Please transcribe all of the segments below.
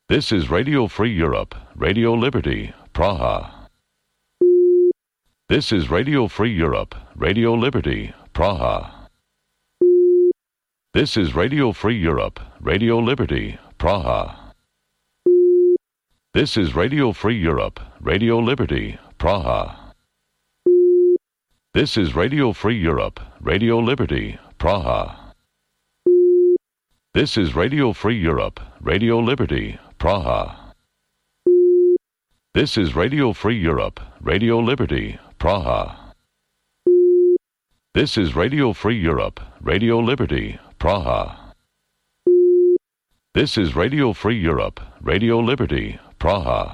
This is Radio Free Europe, Radio Liberty, Praha. This is Radio Free Europe, Radio Liberty, Praha. This is Radio Free Europe, Radio Liberty, Praha. This is Radio Free Europe, Radio Liberty, Praha. This is Radio Free Europe, Radio Liberty, Praha. This is Radio Free Europe, Radio Liberty, Praha. This is Radio Free Europe, Radio Liberty, Praha. This is Radio Free Europe, Radio Liberty, Praha. This is Radio Free Europe, Radio Liberty, Praha.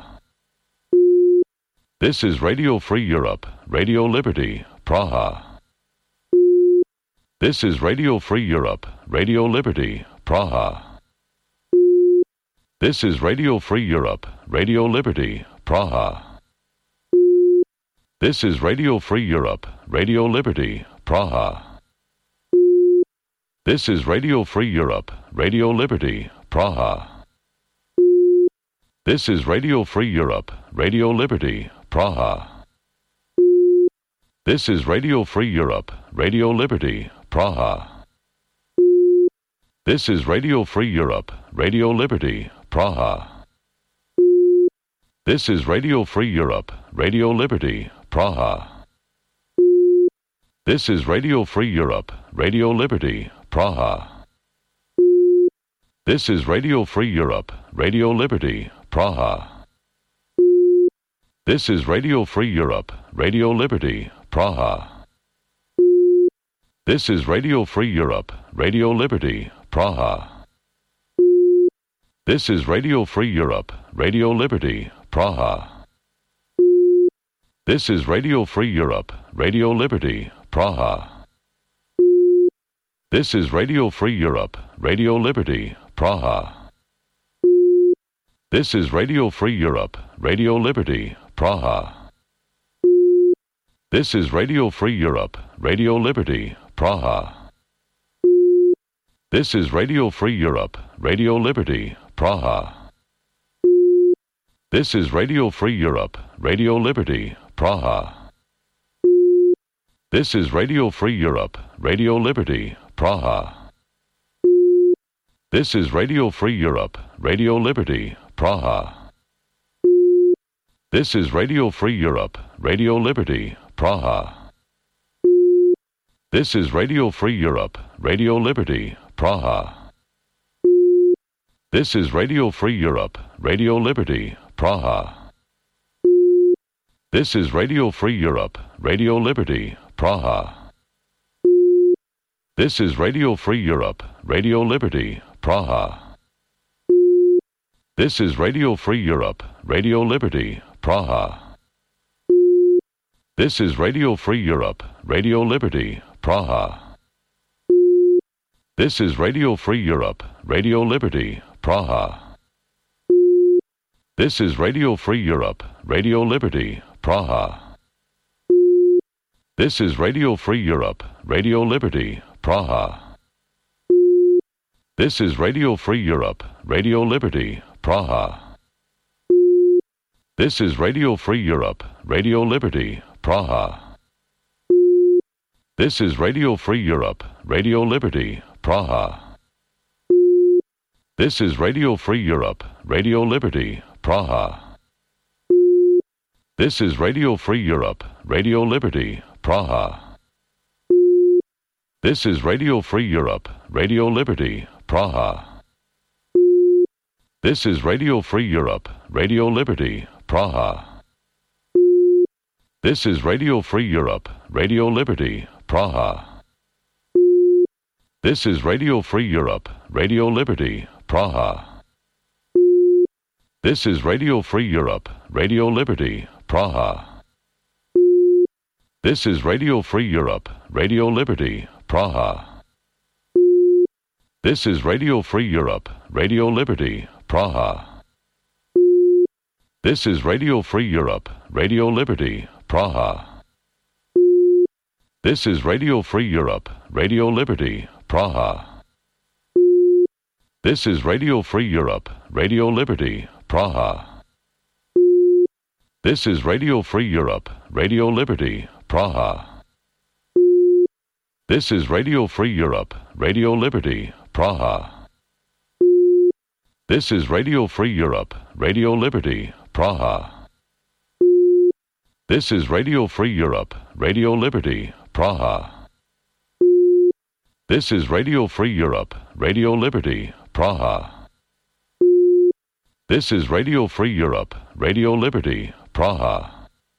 This is Radio Free Europe, Radio Liberty, Praha. This is Radio Free Europe, Radio Liberty, Praha. This is Radio Free Europe, Radio Liberty, Praha. This is Radio Free Europe, Radio Liberty, Praha. This is Radio Free Europe, Radio Liberty, Praha. This is Radio Free Europe, Radio Liberty, Praha. This is Radio Free Europe, Radio Liberty, Praha. This is Radio Free Europe, Radio Liberty, Praha. This is Radio Free Europe, Radio Liberty, Praha. This is Radio Free Europe, Radio Liberty, Praha. This is Radio Free Europe, Radio Liberty, Praha. This is Radio Free Europe, Radio Liberty, Praha. This is Radio Free Europe, Radio Liberty, Praha. This is Radio Free Europe, Radio Liberty, Praha. This is Radio Free Europe, Radio Liberty, Praha. This is Radio Free Europe, Radio Liberty, Praha. This is Radio Free Europe, Radio Liberty, Praha. This is Radio Free Europe, Radio Liberty, Praha. This is Radio Free Europe, Radio Liberty, Praha. This is Radio Free Europe, Radio Liberty, Praha. This is Radio Free Europe, Radio Liberty, Praha. This is Radio Free Europe, Radio Liberty, Praha. This is Radio Free Europe, Radio Liberty, Praha. This is Radio Free Europe, Radio Liberty, Praha. This is Radio Free Europe, Radio Liberty, Praha. This is Radio Free Europe, Radio Liberty, Praha. This is Radio Free Europe, Radio Liberty, Praha. This is Radio Free Europe, Radio Liberty, Praha. This is Radio Free Europe, Radio Liberty, Praha. This is Radio Free Europe, Radio Liberty, Praha. This is Radio Free Europe, Radio Liberty, Praha. This is Radio Free Europe, Radio Liberty, Praha. This is Radio Free Europe, Radio Liberty, Praha. This is Radio Free Europe, Radio Liberty, Praha. This is Radio Free Europe, Radio Liberty, Praha. This is Radio Free Europe, Radio Liberty, Praha. This is Radio Free Europe, Radio Liberty, Praha. This is Radio Free Europe, Radio Liberty, Praha. This is Radio Free Europe, Radio Liberty, Praha. This is Radio Free Europe, Radio Liberty, Praha. This is Radio Free Europe, Radio Liberty, Praha. This is Radio Free Europe, Radio Liberty, Praha. This is Radio Free Europe, Radio Liberty, Praha. This is Radio Free Europe, Radio Liberty, Praha. This is Radio Free Europe, Radio Liberty, Praha. This is Radio Free Europe, Radio Liberty, Praha. This is Radio Free Europe, Radio Liberty, Praha. This is Radio Free Europe, Radio Liberty, Praha. This is Radio Free Europe, Radio Liberty, Praha. This is Radio Free Europe, Radio Liberty, Praha. This is Radio Free Europe, Radio Liberty, Praha. This is Radio Free Europe, Radio Liberty, Praha. This is Radio Free Europe, Radio Liberty, Praha.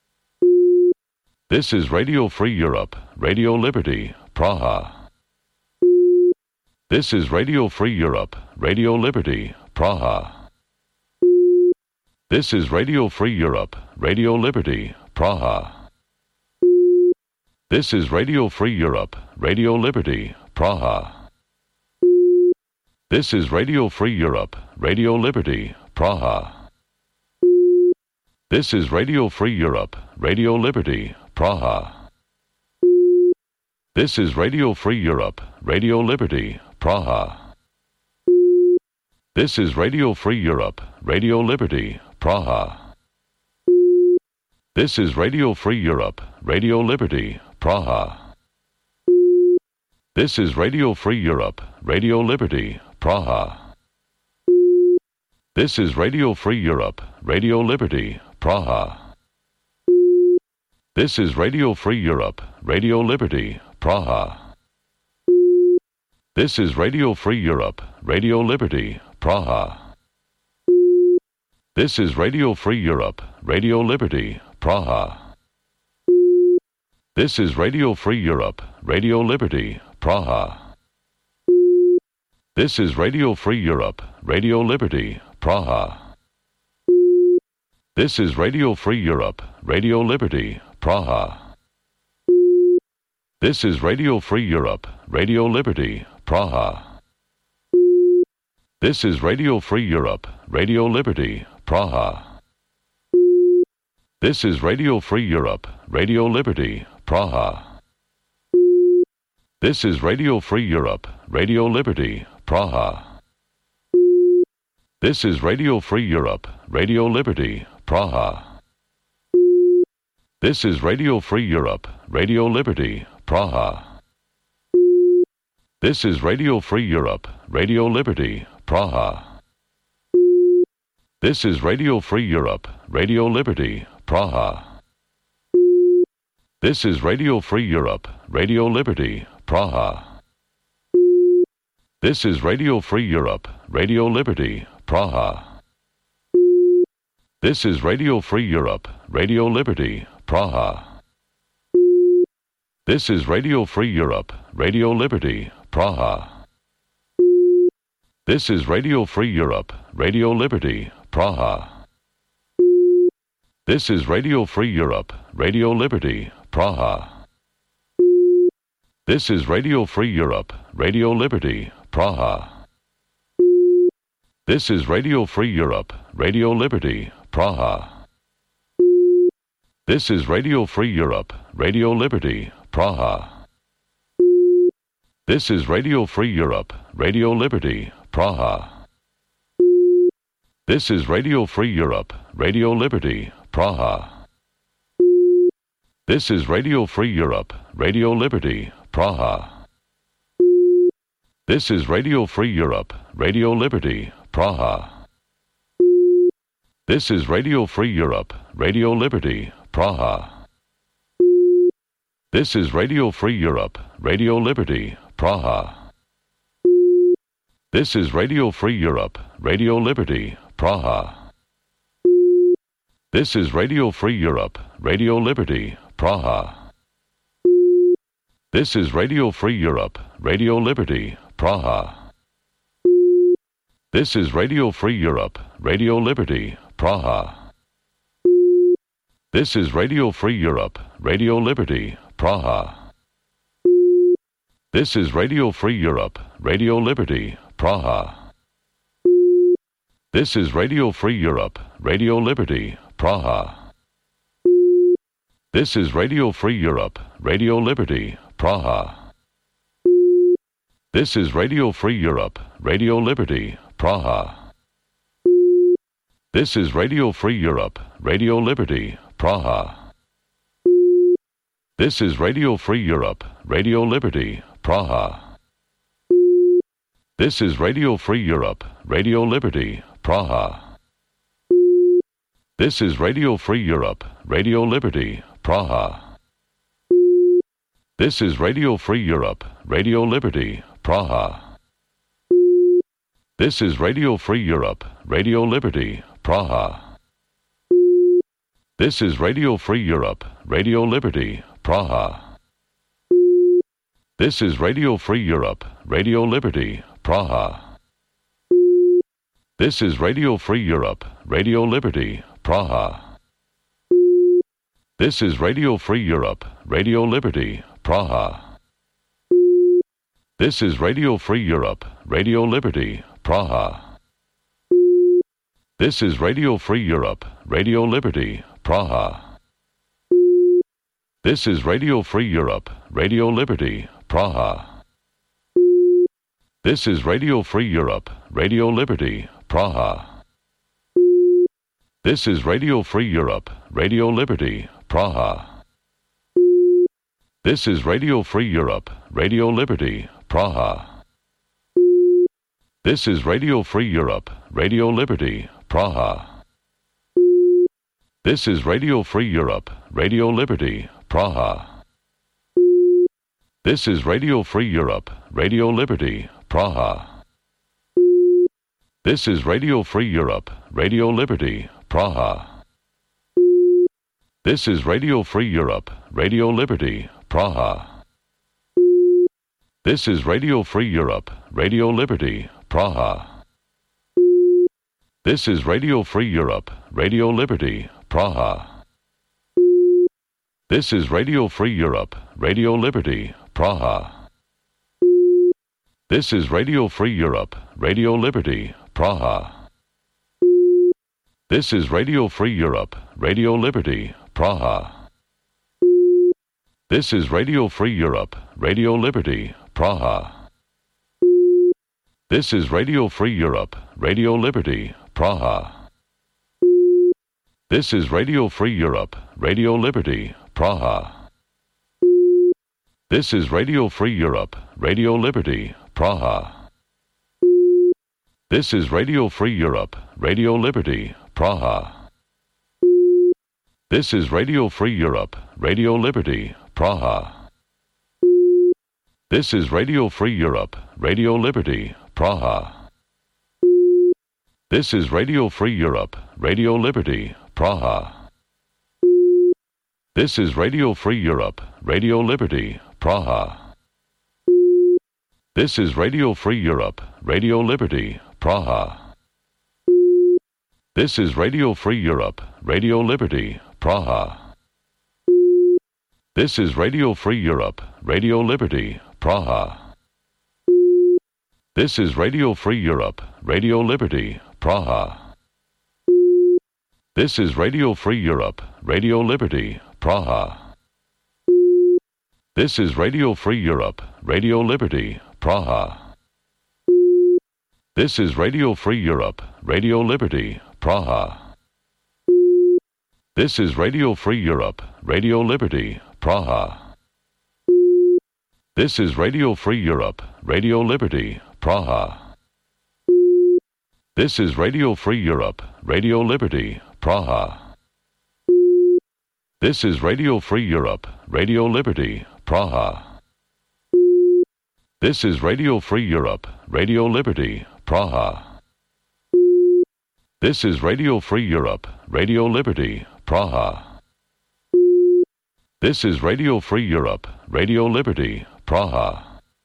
This is Radio Free Europe, Radio Liberty, Praha. This is Radio Free Europe, Radio Liberty, Praha. This is Radio Free Europe, Radio Liberty, Praha. This is Radio Free Europe, Radio Liberty, Praha. This is Radio Free Europe, Radio Liberty, Praha. This is Radio Free Europe, Radio Liberty, Praha. This is Radio Free Europe, Radio Liberty, Praha. This is Radio Free Europe, Radio Liberty, Praha. This is Radio Free Europe, Radio Liberty, Praha. This is Radio Free Europe, Radio Liberty, Praha. This is Radio Free Europe, Radio Liberty, Praha. This is Radio Free Europe, Radio Liberty, Praha. This is Radio Free Europe, Radio Liberty, Praha. This is Radio Free Europe, Radio Liberty, Praha. This is Radio Free Europe, Radio Liberty, Praha. This is Radio Free Europe, Radio Liberty, Praha. This is Radio Free Europe, Radio Liberty, Praha. This is Radio Free Europe, Radio Liberty, Praha. This is Radio Free Europe, Radio Liberty, Praha. This is Radio Free Europe, Radio Liberty, Praha. This is Radio Free Europe, Radio Liberty, Praha. This is Radio Free Europe, Radio Liberty, Praha. This is Radio Free Europe, Radio Liberty, Praha. This is Radio Free Europe, Radio Liberty, Praha. This is Radio Free Europe, Radio Liberty, Praha. This is Radio Free Europe, Radio Liberty, Praha. This is Radio Free Europe, Radio Liberty, Praha. This is Radio Free Europe, Radio Liberty, Praha. This is Radio Free Europe, Radio Liberty, Praha. This is Radio Free Europe, Radio Liberty, Praha. This is Radio Free Europe, Radio Liberty, Praha. This is Radio Free Europe, Radio Liberty, Praha. This is Radio Free Europe, Radio Liberty, Praha. This is Radio Free Europe, Radio Liberty, Praha. This is Radio Free Europe, Radio Liberty, Praha. This is Radio Free Europe, Radio Liberty, Praha. This is Radio Free Europe, Radio Liberty, Praha. This is Radio Free Europe, Radio Liberty, Praha. This is Radio Free Europe, Radio Liberty, Praha. This is Radio Free Europe, Radio Liberty, Praha. This is Radio Free Europe, Radio Liberty, Praha. This is Radio Free Europe, Radio Liberty, Praha. This is Radio Free Europe, Radio Liberty, Praha. This is Radio Free Europe, Radio Liberty, Praha. This is Radio Free Europe, Radio Liberty, Praha. This is Radio Free Europe, Radio Liberty, Praha. This is Radio Free Europe, Radio Liberty, Praha. This is Radio Free Europe, Radio Liberty, Praha. This is Radio Free Europe, Radio Liberty, Praha. This is Radio Free Europe, Radio Liberty, Praha. This is Radio Free Europe, Radio Liberty, Praha. This is Radio Free Europe, Radio Liberty, Praha. This is Radio Free Europe, Radio Liberty, Praha. This is Radio Free Europe, Radio Liberty, Praha. This is Radio Free Europe, Radio Liberty, Praha. This is Radio Free Europe, Radio Liberty, Praha. This is Radio Free Europe, Radio Liberty, Praha. This is Radio Free Europe, Radio Liberty, Praha. This is Radio Free Europe, Radio Liberty, Praha. This is Radio Free Europe, Radio Liberty, Praha. This is Radio Free Europe, Radio Liberty, Praha. This is Radio Free Europe, Radio Liberty, Praha. This is Radio Free Europe, Radio Liberty, Praha. This is Radio Free Europe, Radio Liberty, Praha. This is Radio Free Europe, Radio Liberty, Praha. This is Radio Free Europe, Radio Liberty, Praha. This is Radio Free Europe, Radio Liberty, Praha. This is Radio Free Europe, Radio Liberty, Praha. This is Radio Free Europe, Radio Liberty, Praha. This is Radio Free Europe, Radio Liberty, Praha. This is Radio Free Europe, Radio Liberty, Praha. This is Radio Free Europe, Radio Liberty, Praha. This is Radio Free Europe, Radio Liberty, Praha. This is Radio Free Europe, Radio Liberty, Praha. This is Radio Free Europe, Radio Liberty, Praha. This is Radio Free Europe, Radio Liberty, Praha. This is Radio Free Europe, Radio Liberty, Praha. This is Radio Free Europe, Radio Liberty, Praha. This is Radio Free Europe, Radio Liberty, Praha. This is Radio Free Europe, Radio Liberty, Praha. This is Radio Free Europe, Radio Liberty, Praha. This is Radio Free Europe, Radio Liberty, Praha. This is Radio Free Europe, Radio Liberty, Praha. This is Radio Free Europe, Radio Liberty, Praha. This is Radio Free Europe, Radio Liberty, Praha. This is Radio Free Europe, Radio Liberty, Praha. This is Radio Free Europe, Radio Liberty, Praha. This is Radio Free Europe, Radio Liberty, Praha. This is Radio Free Europe, Radio Liberty, Praha. This is Radio Free Europe, Radio Liberty, Praha. This is Radio Free Europe, Radio Liberty, Praha. This is Radio Free Europe, Radio Liberty, Praha. This is Radio Free Europe, Radio Liberty, Praha. This is Radio Free Europe, Radio Liberty, Praha. This is Radio Free Europe, Radio Liberty, Praha. This is Radio Free Europe, Radio Liberty, Praha. This is Radio Free Europe, Radio Liberty, Praha. This is Radio Free Europe, Radio Liberty, Praha.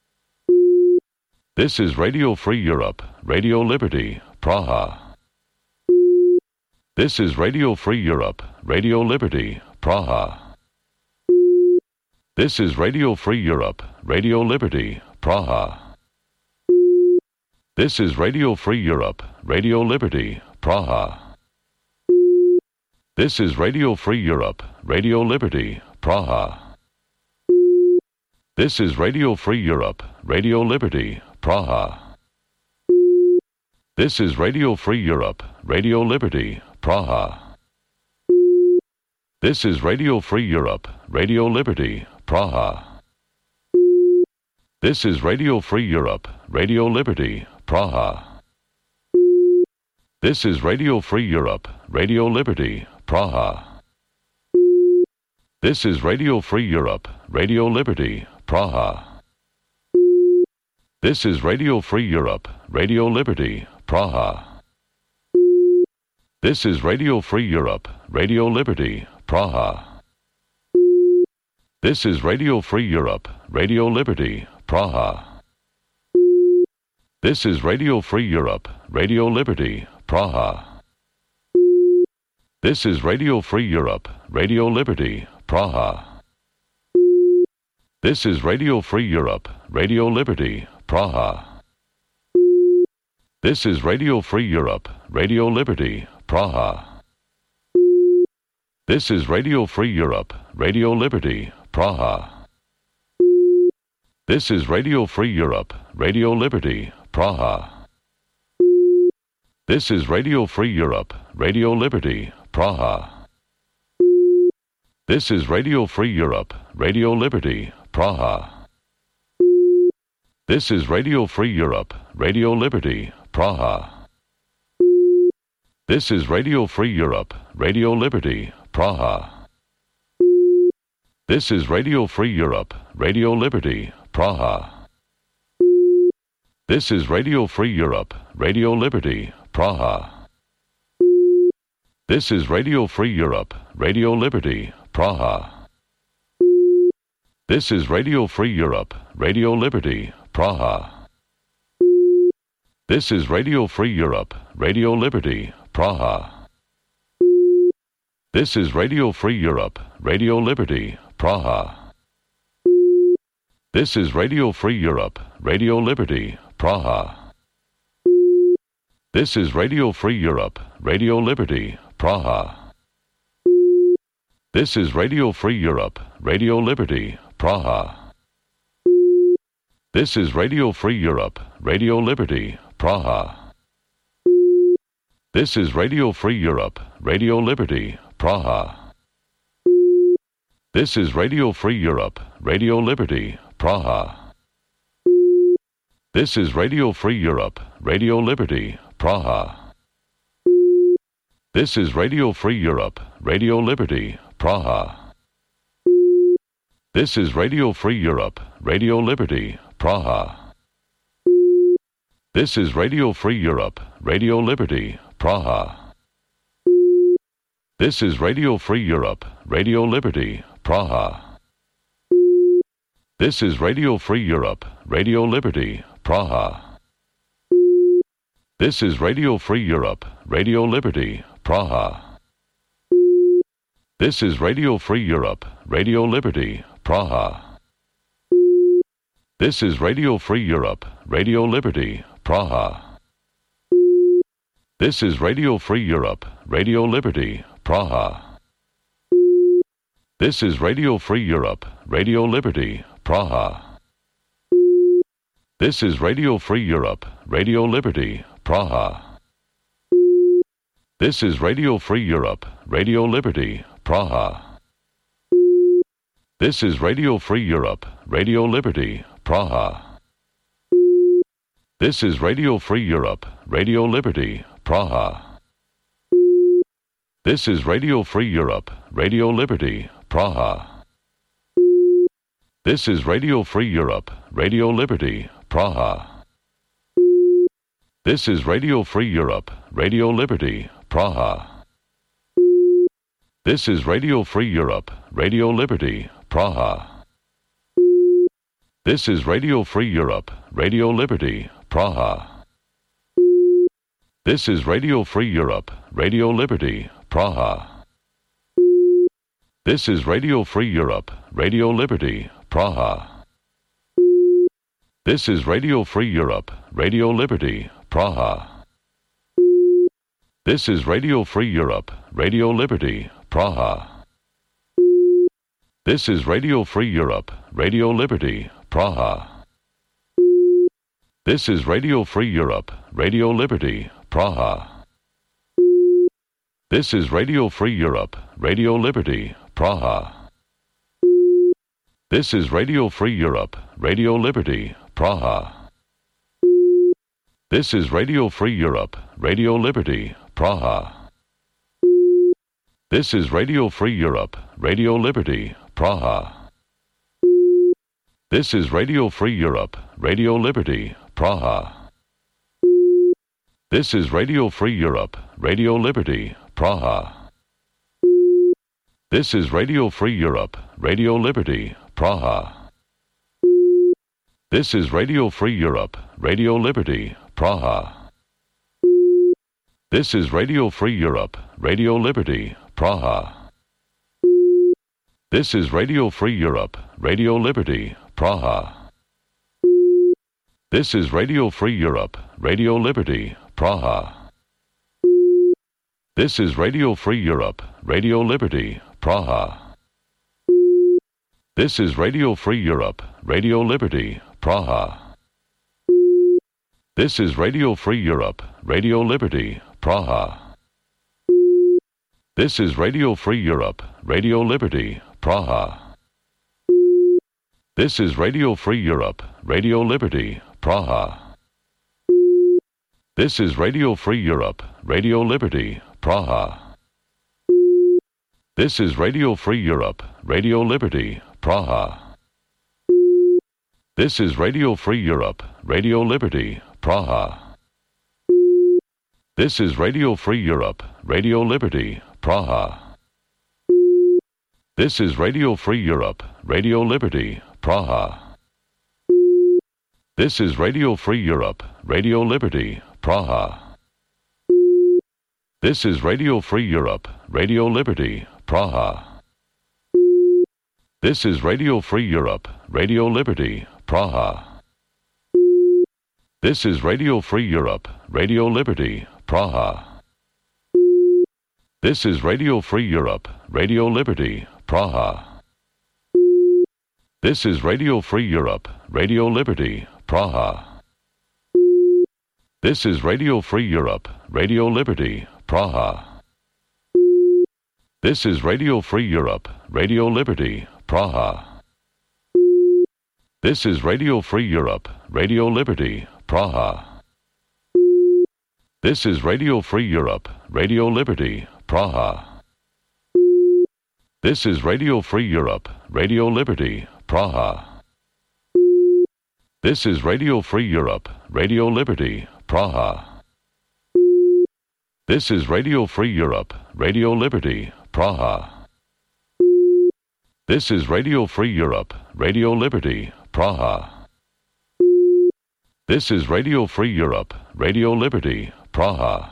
This is Radio Free Europe, Radio Liberty, Praha. This is Radio Free Europe, Radio Liberty, Praha. This is Radio Free Europe, Radio Liberty, Praha. This is Radio Free Europe, Radio Liberty, Praha. This is Radio Free Europe, Radio Liberty, Praha. This is Radio Free Europe, Radio Liberty, Praha. This is Radio Free Europe, Radio Liberty, Praha. This is Radio Free Europe, Radio Liberty, Praha. This is Radio Free Europe, Radio Liberty, Praha. This is Radio Free Europe, Radio Liberty, Praha. This is Radio Free Europe, Radio Liberty, Praha. This is Radio Free Europe, Radio Liberty, Praha. This is Radio Free Europe, Radio Liberty, Praha. This is Radio Free Europe, Radio Liberty, Praha. This is Radio Free Europe, Radio Liberty, Praha. This is Radio Free Europe, Radio Liberty, Praha. This is Radio Free Europe, Radio Liberty, Praha. This is Radio Free Europe, Radio Liberty, Praha. This is Radio Free Europe, Radio Liberty, Praha. This is Radio Free Europe, Radio Liberty, Praha. This is Radio Free Europe, Radio Liberty, Praha. This is Radio Free Europe, Radio Liberty, Praha. This is Radio Free Europe, Radio Liberty, Praha. This is Radio Free Europe, Radio Liberty, Praha. This is Radio Free Europe, Radio Liberty, Praha. This is Radio Free Europe, Radio Liberty, Praha. This is Radio Free Europe, Radio Liberty, Praha. This is Radio Free Europe, Radio Liberty, Praha. This is Radio Free Europe, Radio Liberty, Praha. This is Radio Free Europe, Radio Liberty, Praha. This is Radio Free Europe, Radio Liberty, Praha. This is Radio Free Europe, Radio Liberty, Praha. This is Radio Free Europe, Radio Liberty, Praha. This is Radio Free Europe, Radio Liberty, Praha. This is Radio Free Europe, Radio Liberty, Praha. This is Radio Free Europe, Radio Liberty, Praha. This is Radio Free Europe, Radio Liberty, Praha. This is Radio Free Europe, Radio Liberty, Praha. This is Radio Free Europe, Radio Liberty, Praha. This is Radio Free Europe, Radio Liberty, Praha. This is Radio Free Europe, Radio Liberty, Praha. This is Radio Free Europe, Radio Liberty, Praha. This is Radio Free Europe, Radio Liberty, Praha. This is Radio Free Europe, Radio Liberty, Praha. This is Radio Free Europe, Radio Liberty, Praha. This is Radio Free Europe, Radio Liberty, Praha. This is Radio Free Europe, Radio Liberty, Praha. This is Radio Free Europe, Radio Liberty, Praha. This is Radio Free Europe, Radio Liberty, Praha. This is Radio Free Europe, Radio Liberty, Praha. This is Radio Free Europe, Radio Liberty, Praha. This is Radio Free Europe, Radio Liberty, Praha. This is Radio Free Europe, Radio Liberty, Praha. This is Radio Free Europe, Radio Liberty, Praha. This is Radio Free Europe, Radio Liberty, Praha. This is Radio Free Europe, Radio Liberty, Praha. This is Radio Free Europe, Radio Liberty, Praha. This is Radio Free Europe, Radio Liberty, Praha. This is Radio Free Europe, Radio Liberty, Praha. This is Radio Free Europe, Radio Liberty, Praha. This is Radio Free Europe, Radio Liberty, Praha. This is Radio Free Europe, Radio Liberty, Praha. This is Radio Free Europe, Radio Liberty, Praha. This is Radio Free Europe, Radio Liberty, Praha. This is Radio Free Europe, Radio Liberty, Praha. This is Radio Free Europe, Radio Liberty, Praha. This is Radio Free Europe, Radio Liberty, Praha. This is Radio Free Europe, Radio Liberty, Praha. This is Radio Free Europe, Radio Liberty, Praha. This is Radio Free Europe, Radio Liberty, Praha. This is Radio Free Europe, Radio Liberty, Praha. This is Radio Free Europe, Radio Liberty, Praha. This is Radio Free Europe, Radio Liberty, Praha. This is Radio Free Europe, Radio Liberty, Praha. This is Radio Free Europe, Radio Liberty, Praha. This is Radio Free Europe, Radio Liberty, Praha. This is Radio Free Europe, Radio Liberty, Praha. This is Radio Free Europe, Radio Liberty, Praha. This is Radio Free Europe, Radio Liberty, Praha. This is Radio Free Europe, Radio Liberty, Praha. This is Radio Free Europe, Radio Liberty, Praha. This is Radio Free Europe, Radio Liberty, Praha. This is Radio Free Europe, Radio Liberty, Praha. This is Radio Free Europe, Radio Liberty, Praha. This is Radio Free Europe, Radio Liberty, Praha. This is Radio Free Europe, Radio Liberty, Praha. This is Radio Free Europe, Radio Liberty, Praha. This is Radio Free Europe, Radio Liberty, Praha. This is Radio Free Europe, Radio Liberty, Praha. This is Radio Free Europe, Radio Liberty, Praha. This is Radio Free Europe, Radio Liberty, Praha. This is Radio Free Europe, Radio Liberty, Praha. This is Radio Free Europe, Radio Liberty, Praha. This is Radio Free Europe, Radio Liberty, Praha. This is Radio Free Europe, Radio Liberty, Praha. This is Radio Free Europe, Radio Liberty, Praha. This is Radio Free Europe, Radio Liberty, Praha. This is Radio Free Europe, Radio Liberty, Praha.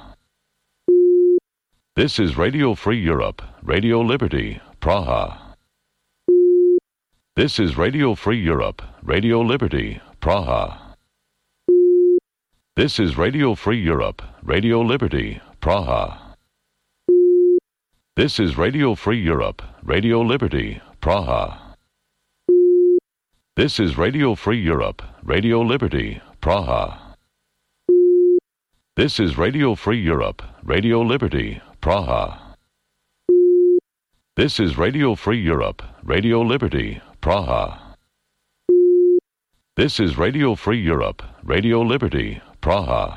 This is Radio Free Europe, Radio Liberty, Praha. This is Radio Free Europe, Radio Liberty, Praha. This is Radio Free Europe, Radio Liberty, Praha. This is Radio Free Europe, Radio Liberty, Praha. This is Radio Free Europe, Radio Liberty, Praha. This is Radio Free Europe, Radio Liberty, Praha. This is Radio Free Europe, Radio Liberty, Praha. This is Radio Free Europe, Radio Liberty, Praha.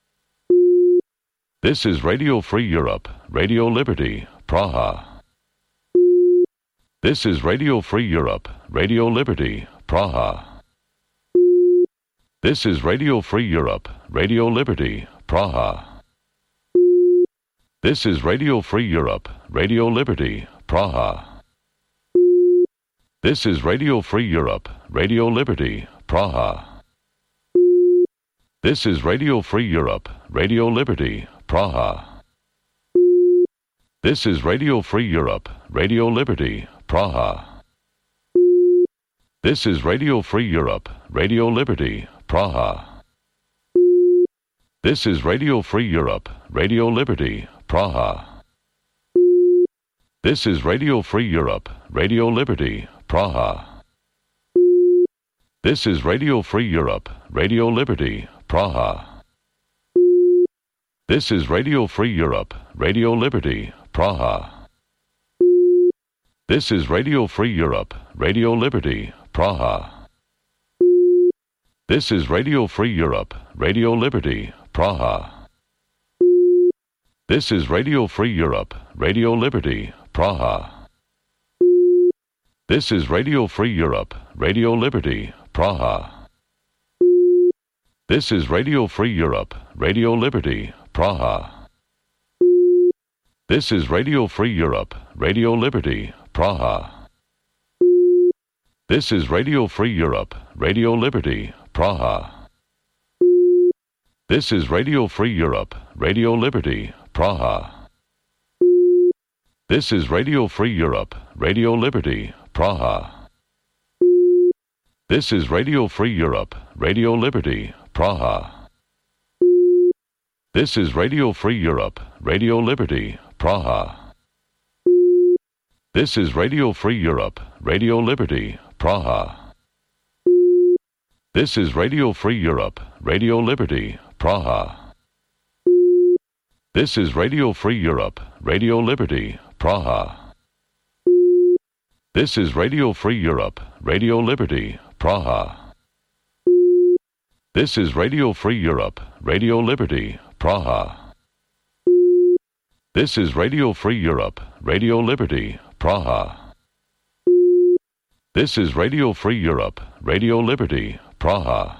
This is Radio Free Europe, Radio Liberty, Praha. This is Radio Free Europe, Radio Liberty, Praha. This is Radio Free Europe, Radio Liberty, Praha. This is Radio Free Europe, Radio Liberty, Praha. This is Radio Free Europe, Radio Liberty, Praha. This is Radio Free Europe, Radio Liberty, Praha. This is Radio Free Europe, Radio Liberty, Praha. This is Radio Free Europe, Radio Liberty, Praha. This is Radio Free Europe, Radio Liberty, Praha. This is Radio Free Europe, Radio Liberty, Praha. This is Radio Free Europe, Radio Liberty, Praha. This is Radio Free Europe, Radio Liberty, Praha. This is Radio Free Europe, Radio Liberty, Praha. This is Radio Free Europe, Radio Liberty, Praha. This is Radio Free Europe, Radio Liberty, Praha. This is Radio Free Europe, Radio Liberty, Praha. This is Radio Free Europe, Radio Liberty, Praha. This is Radio Free Europe, Radio Liberty, Praha. This is Radio Free Europe, Radio Liberty, Praha. This is Radio Free Europe, Radio Liberty, Praha. This is Radio Free Europe, Radio Liberty, Praha. This is Radio Free Europe, Radio Liberty, Praha. This is Radio Free Europe, Radio Liberty, Praha. This is Radio Free Europe, Radio Liberty, Praha. This is Radio Free Europe, Radio Liberty, Praha. This is Radio Free Europe, Radio Liberty, Praha. This is Radio Free Europe, Radio Liberty, Praha. This is Radio Free Europe, Radio Liberty, Praha. This is Radio Free Europe, Radio Liberty, Praha. This is Radio Free Europe, Radio Liberty, Praha.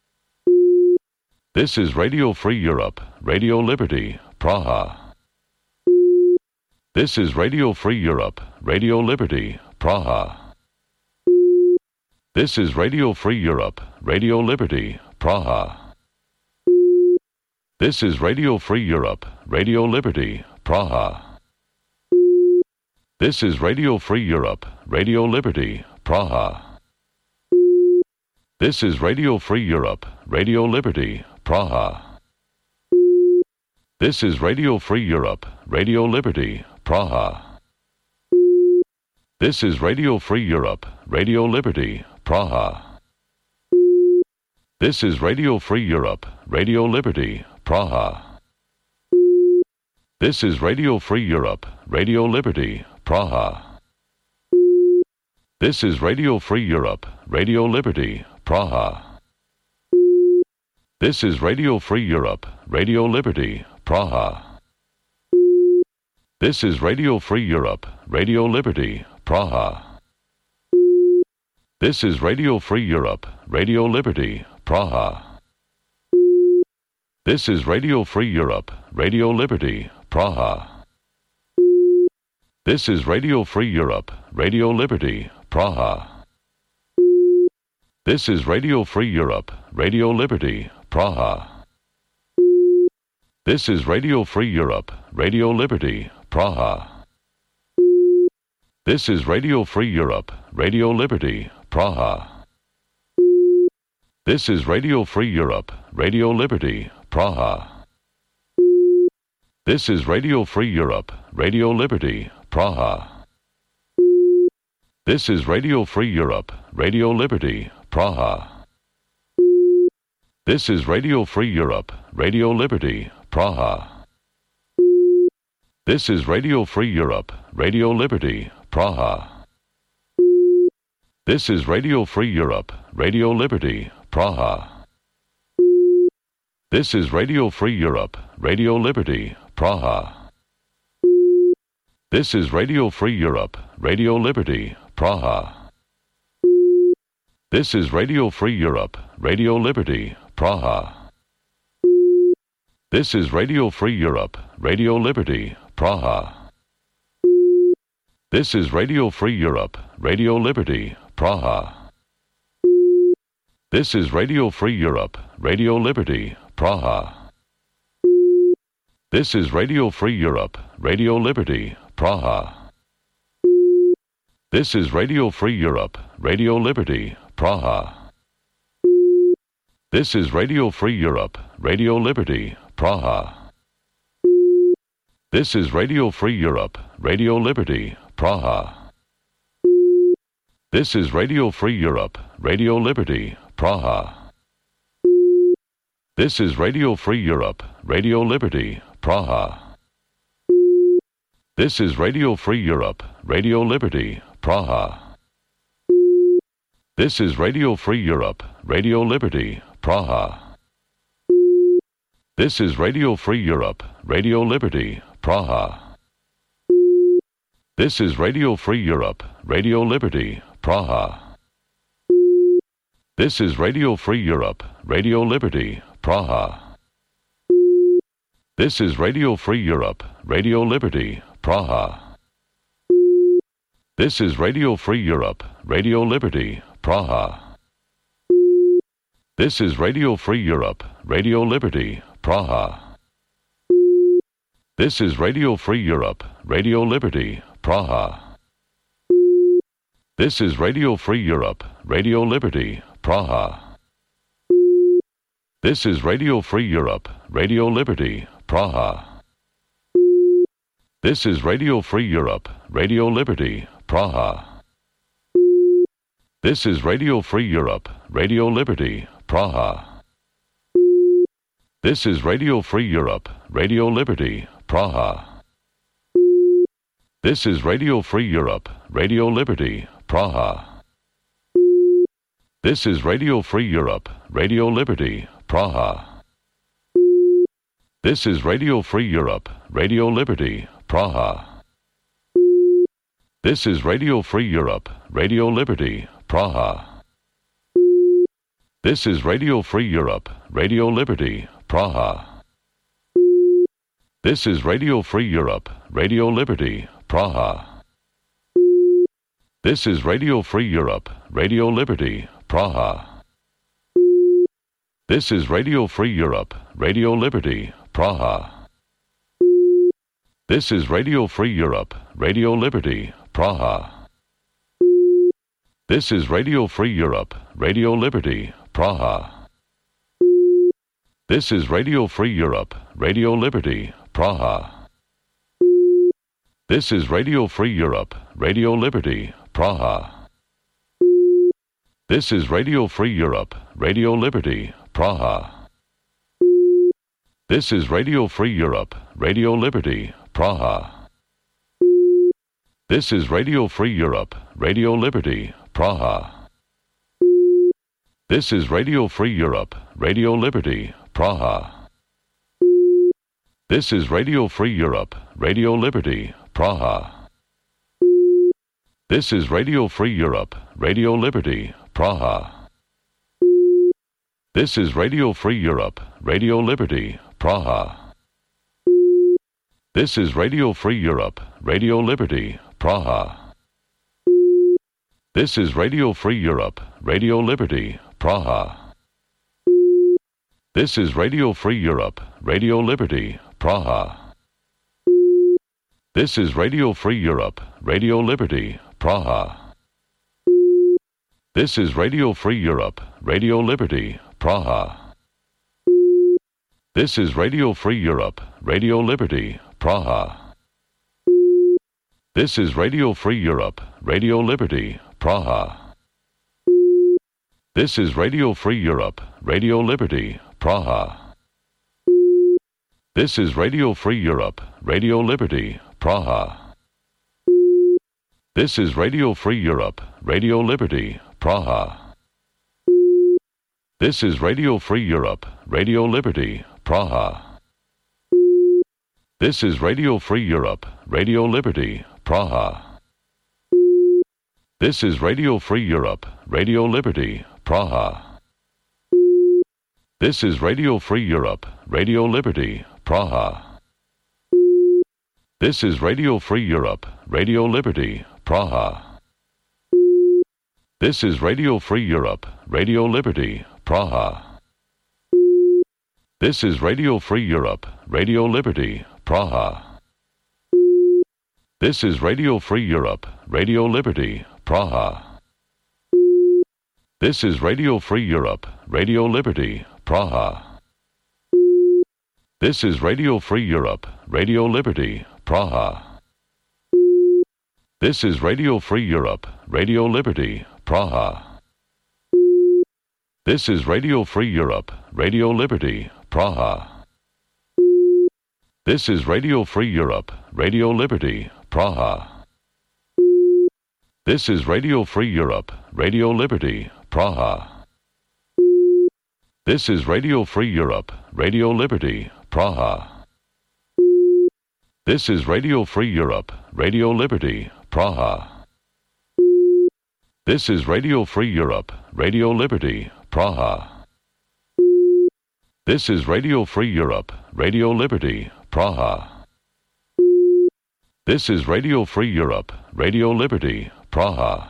This is Radio Free Europe, Radio Liberty, Praha. This is Radio Free Europe, Radio Liberty, Praha. This is Radio Free Europe, Radio Liberty, Praha. This is Radio Free Europe, Radio Liberty, Praha. This is Radio Free Europe, Radio Liberty, Praha. This is Radio Free Europe, Radio Liberty, Praha. This is Radio Free Europe, Radio Liberty, Praha. This is Radio Free Europe, Radio Liberty, Praha. This is Radio Free Europe, Radio Liberty, Praha. This is Radio Free Europe, Radio Liberty, Praha. This is Radio Free Europe, Radio Liberty, Praha. This is Radio Free Europe, Radio Liberty, Praha. This is Radio Free Europe, Radio Liberty, Praha. This is Radio Free Europe, Radio Liberty, Praha. This is Radio Free Europe, Radio Liberty, Praha. This is Radio Free Europe, Radio Liberty, Praha. This is Radio Free Europe, Radio Liberty, Praha. This is Radio Free Europe, Radio Liberty, Praha. This is Radio Free Europe, Radio Liberty, Praha. This is Radio Free Europe, Radio Liberty, Praha. This is Radio Free Europe, Radio Liberty, Praha. This is Radio Free Europe, Radio Liberty, Praha. This is Radio Free Europe, Radio Liberty, Praha. This is Radio Free Europe, Radio Liberty, Praha. This is Radio Free Europe, Radio Liberty, Praha. This is Radio Free Europe, Radio Liberty, Praha. This is Radio Free Europe, Radio Liberty, Praha. This is Radio Free Europe, Radio Liberty, Praha. This is Radio Free Europe, Radio Liberty, Praha. This is Radio Free Europe, Radio Liberty, Praha. This is Radio Free Europe, Radio Liberty, Praha. This is Radio Free Europe, Radio Liberty, Praha. This is Radio Free Europe, Radio Liberty, Praha. This is Radio Free Europe, Radio Liberty, Praha. This is Radio Free Europe, Radio Liberty, Praha. This is Radio Free Europe, Radio Liberty, Praha. This is Radio Free Europe, Radio Liberty, Praha. This is Radio Free Europe, Radio Liberty, Praha. This is Radio Free Europe, Radio Liberty, Praha. This is Radio Free Europe, Radio Liberty, Praha. This is Radio Free Europe, Radio Liberty, Praha. This is Radio Free Europe, Radio Liberty, Praha. This is Radio Free Europe, Radio Liberty, Praha. This is Radio Free Europe, Radio Liberty, Praha. This is Radio Free Europe, Radio Liberty, Praha. This is Radio Free Europe, Radio Liberty, Praha. This is Radio Free Europe, Radio Liberty, Praha. This is Radio Free Europe, Radio Liberty, Praha. This is Radio Free Europe, Radio Liberty, Praha. This is Radio Free Europe, Radio Liberty, Praha. This is Radio Free Europe, Radio Liberty, Praha. This is Radio Free Europe, Radio Liberty, Praha. This is Radio Free Europe, Radio Liberty, Praha. This is Radio Free Europe, Radio Liberty, Praha. This is Radio Free Europe, Radio Liberty, Praha. This is Radio Free Europe, Radio Liberty, Praha. This is Radio Free Europe, Radio Liberty, Praha. This is Radio Free Europe, Radio Liberty, Praha. This is Radio Free Europe, Radio Liberty, Praha. This is Radio Free Europe, Radio Liberty, Praha. This is Radio Free Europe, Radio Liberty, Praha. This is Radio Free Europe, Radio Liberty, Praha. This is Radio Free Europe, Radio Liberty, Praha. This is Radio Free Europe, Radio Liberty, Praha. This is Radio Free Europe, Radio Liberty, Praha. This is Radio Free Europe, Radio Liberty, Praha. This is Radio Free Europe, Radio Liberty, Praha. This is Radio Free Europe, Radio Liberty, Praha. This is Radio Free Europe, Radio Liberty, Praha. This is Radio Free Europe, Radio Liberty, Praha. This is Radio Free Europe, Radio Liberty, Praha. This is Radio Free Europe, Radio Liberty, Praha. This is Radio Free Europe, Radio Liberty, Praha. This is Radio Free Europe, Radio Liberty, Praha. This is Radio Free Europe, Radio Liberty, Praha. This is Radio Free Europe, Radio Liberty, Praha. This is Radio Free Europe, Radio Liberty, Praha. This is Radio Free Europe, Radio Liberty, Praha. This is Radio Free Europe, Radio Liberty, Praha. This is Radio Free Europe, Radio Liberty, Praha. This is Radio Free Europe, Radio Liberty, Praha. This is Radio Free Europe, Radio Liberty, Praha. This is Radio Free Europe, Radio Liberty, Praha. This is Radio Free Europe, Radio Liberty, Praha. This is Radio Free Europe, Radio Liberty, Praha. This is Radio Free Europe, Radio Liberty, Praha. This is Radio Free Europe, Radio Liberty, Praha. This is Radio Free Europe, Radio Liberty, Praha. This is Radio Free Europe, Radio Liberty, Praha. This is Radio Free Europe, Radio Liberty, Praha. This is Radio Free Europe, Radio Liberty, Praha. This is Radio Free Europe, Radio Liberty, Praha. This is Radio Free Europe, Radio Liberty, Praha. This is Radio Free Europe, Radio Liberty, Praha. This is Radio Free Europe, Radio Liberty, Praha. This is Radio Free Europe, Radio Liberty, Praha. This is Radio Free Europe, Radio Liberty, Praha. This is Radio Free Europe, Radio Liberty, Praha. This is Radio Free Europe, Radio Liberty, Praha.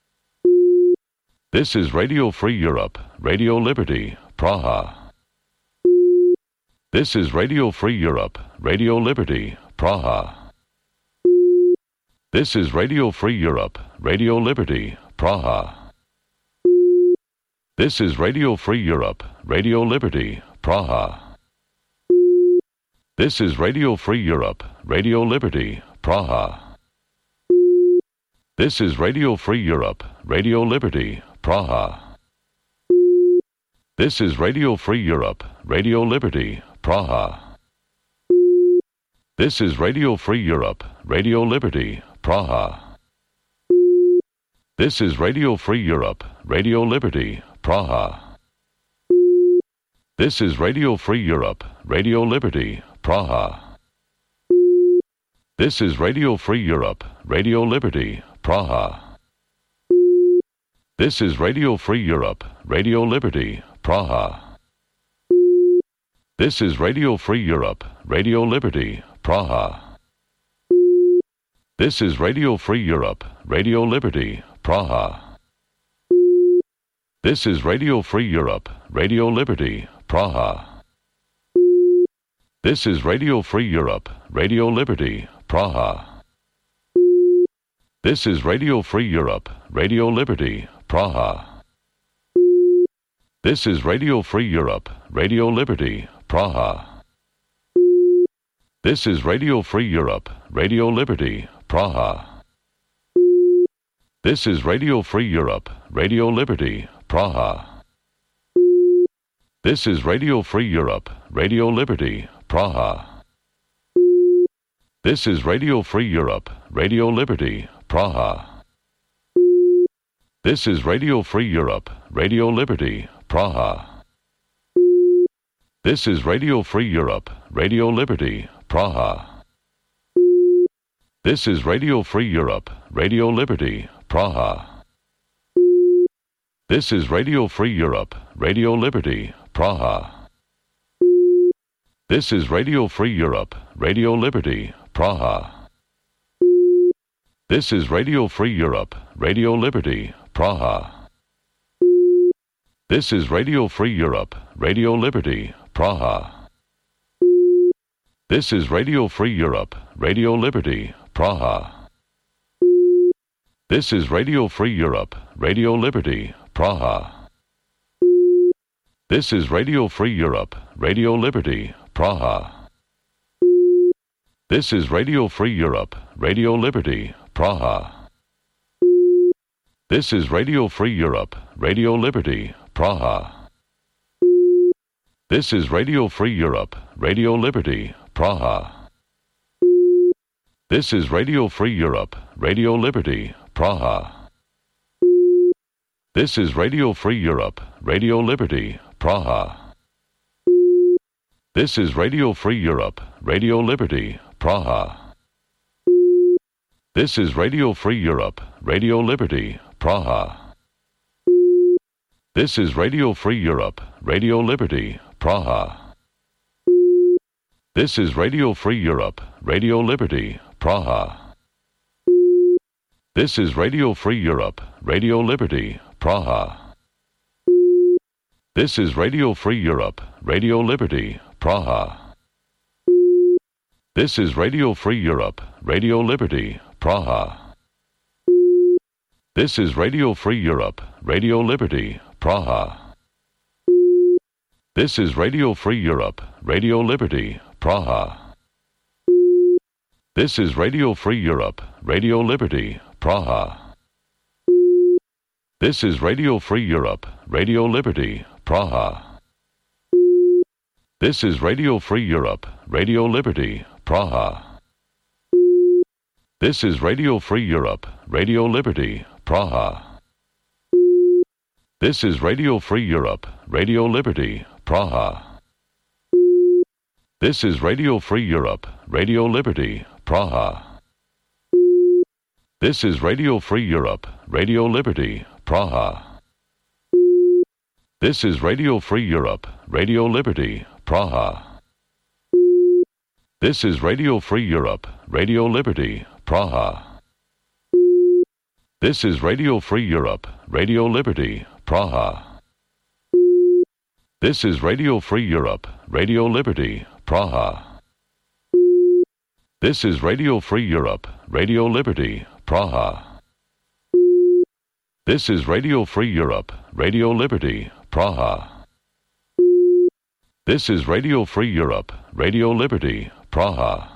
This is Radio Free Europe, Radio Liberty, Praha. This is Radio Free Europe, Radio Liberty, Praha. This is Radio Free Europe, Radio Liberty, Praha. This is Radio Free Europe, Radio Liberty, Praha. This is Radio Free Europe, Radio Liberty, Praha. This is Radio Free Europe, Radio Liberty, Praha. This is Radio Free Europe, Radio Liberty, Praha. This is Radio Free Europe, Radio Liberty, Praha. This is Radio Free Europe, Radio Liberty, Praha. This is Radio Free Europe, Radio Liberty, Praha. This is Radio Free Europe, Radio Liberty, Praha. This is Radio Free Europe, Radio Liberty, Praha. This is Radio Free Europe, Radio Liberty, Praha. This is Radio Free Europe, Radio Liberty, Praha. This is Radio Free Europe, Radio Liberty, Praha. This is Radio Free Europe, Radio Liberty, Praha. This is Radio Free Europe, Radio Liberty, Praha. This is Radio Free Europe, Radio Liberty, Praha. This is Radio Free Europe, Radio Liberty, Praha. This is Radio Free Europe, Radio Liberty, Praha. This is Radio Free Europe, Radio Liberty, Praha. This is Radio Free Europe, Radio Liberty, Praha. This is Radio Free Europe, Radio Liberty, Praha. This is Radio Free Europe, Radio Liberty, Praha. This is Radio Free Europe, Radio Liberty, Praha. This is Radio Free Europe, Radio Liberty, Praha. This is Radio Free Europe, Radio Liberty, Praha. This is Radio Free Europe, Radio Liberty, Praha. This is Radio Free Europe, Radio Liberty, Praha. This is Radio Free Europe, Radio Liberty, Praha. This is Radio Free Europe, Radio Liberty, Praha. This is Radio Free Europe, Radio Liberty, Praha. This is Radio Free Europe, Radio Liberty, Praha. This is Radio Free Europe, Radio Liberty, Praha. This is Radio Free Europe, Radio Liberty, Praha. This is Radio Free Europe, Radio Liberty, Praha. This is Radio Free Europe, Radio Liberty, Praha. This is Radio Free Europe, Radio Liberty, Praha. This is Radio Free Europe, Radio Liberty, Praha. This is Radio Free Europe, Radio Liberty, Praha. This is Radio Free Europe, Radio Liberty, Praha. This is Radio Free Europe, Radio Liberty, Praha. This is Radio Free Europe, Radio Liberty, Praha. This is Radio Free Europe, Radio Liberty, Praha. This is Radio Free Europe, Radio Liberty, Praha. This is Radio Free Europe, Radio Liberty, Praha. This is Radio Free Europe, Radio Liberty, Praha. This is Radio Free Europe, Radio Liberty, Praha. This is Radio Free Europe, Radio Liberty, Praha. This is Radio Free Europe, Radio Liberty, Praha. This is Radio Free Europe, Radio Liberty, Praha. This is Radio Free Europe, Radio Liberty, Praha. This is Radio Free Europe, Radio Liberty, Praha. This is Radio Free Europe, Radio Liberty, Praha. This is Radio Free Europe, Radio Liberty, Praha. This is Radio Free Europe, Radio Liberty, Praha. This is Radio Free Europe, Radio Liberty, Praha. This is Radio Free Europe, Radio Liberty, Praha. This is Radio Free Europe, Radio Liberty, Praha. This is Radio Free Europe, Radio Liberty, Praha.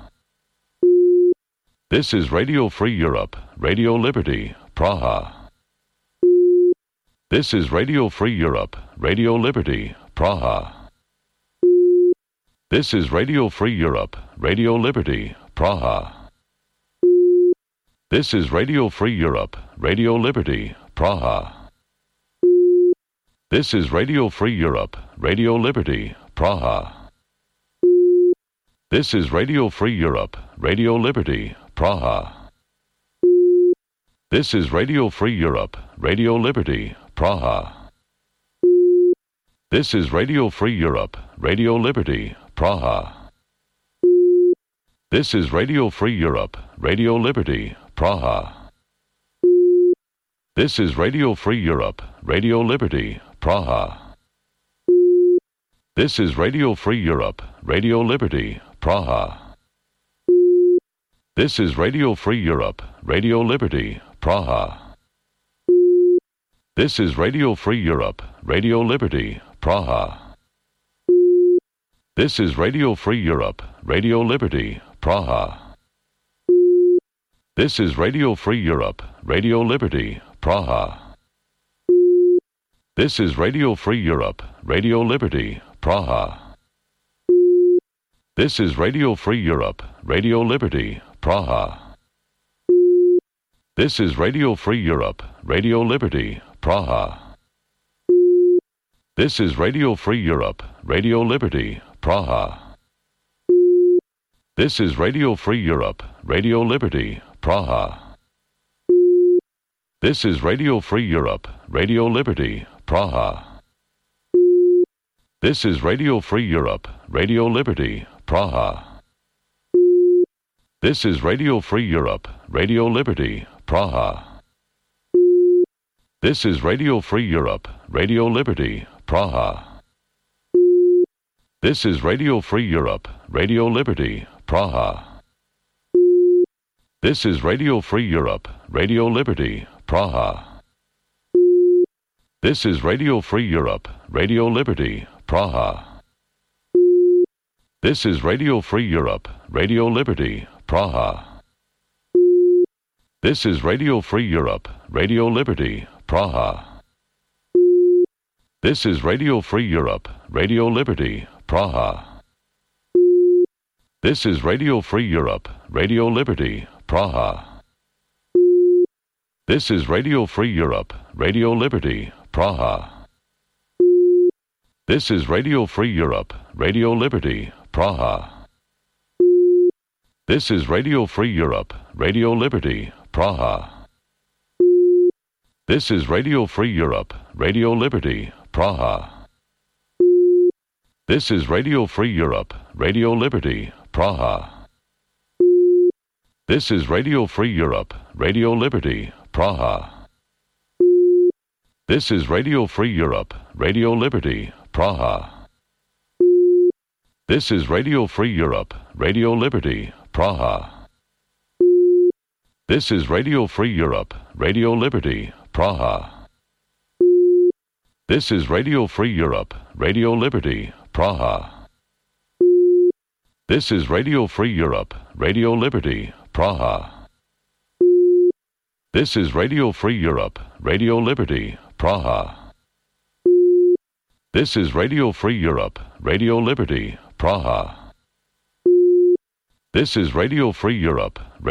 This is Radio Free Europe, Radio Liberty, Praha. This is Radio Free Europe, Radio Liberty, Praha. This is Radio Free Europe, Radio Liberty, Praha. This is Radio Free Europe, Radio Liberty, Praha. This is Radio Free Europe, Radio Liberty, Praha. This is Radio Free Europe, Radio Liberty, Praha. This is Radio Free Europe, Radio Liberty, Praha. This is Radio Free Europe, Radio Liberty, Praha. This is Radio Free Europe, Radio Liberty, Praha. This is Radio Free Europe, Radio Liberty, Praha. This is Radio Free Europe, Radio Liberty, Praha. This is Radio Free Europe, Radio Liberty, Praha. This is Radio Free Europe, Radio Liberty, Praha. This is Radio Free Europe, Radio Liberty, Praha. This is Radio Free Europe, Radio Liberty, Praha. This is Radio Free Europe, Radio Liberty, Praha. This is Radio Free Europe, Radio Liberty, Praha. This is Radio Free Europe, Radio Liberty, Praha. This is Radio Free Europe, Radio Liberty, Praha. This is Radio Free Europe, Radio Liberty, Praha. This is Radio Free Europe, Radio Liberty, Praha. This is Radio Free Europe, Radio Liberty, Praha. This is Radio Free Europe, Radio Liberty, Praha. This is Radio Free Europe, Radio Liberty, Praha. This is Radio Free Europe, Radio Liberty, Praha. This is Radio Free Europe, Radio Liberty, Praha. This is Radio Free Europe, Radio Liberty, Praha. This is Radio Free Europe, Radio Liberty, Praha. This is Radio Free Europe, Radio Liberty, Praha. This is Radio Free Europe, Radio Liberty, Praha. This is Radio Free Europe, Radio Liberty, Praha. This is Radio Free Europe, Radio Liberty, Praha. This is Radio Free Europe, Radio Liberty, Praha. This is Radio Free Europe, Radio Liberty, Praha. This is Radio Free Europe, Radio Liberty, Praha. This is Radio Free Europe, Radio Liberty, Praha. This is Radio Free Europe, Radio Liberty, Praha. This is Radio Free Europe, Radio Liberty, Praha. This is Radio Free Europe, Radio Liberty, Praha. This is Radio Free Europe, Radio Liberty, Praha. This is Radio Free Europe, Radio Liberty, Praha. This is Radio Free Europe, Radio Liberty, Praha. This is Radio Free Europe, Radio Liberty, Praha. This is Radio Free Europe, Radio Liberty, Praha. This is Radio Free Europe,